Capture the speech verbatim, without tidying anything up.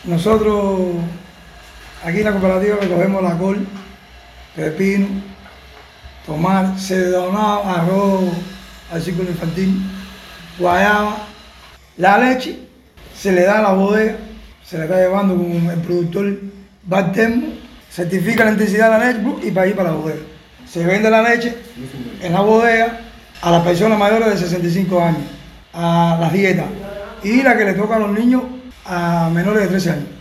Nosotros aquí en la cooperativa recogemos la col, pepino, tomate, se donaba arroz al círculo infantil, guayaba, la leche se le da a la bodega, se le está llevando con el productor va al termo, certifica la intensidad de la leche y para ir para la bodega. Se vende la leche en la bodega a las personas mayores de sesenta y cinco años, a las dietas, y la que le toca a los niños a menores de trece años.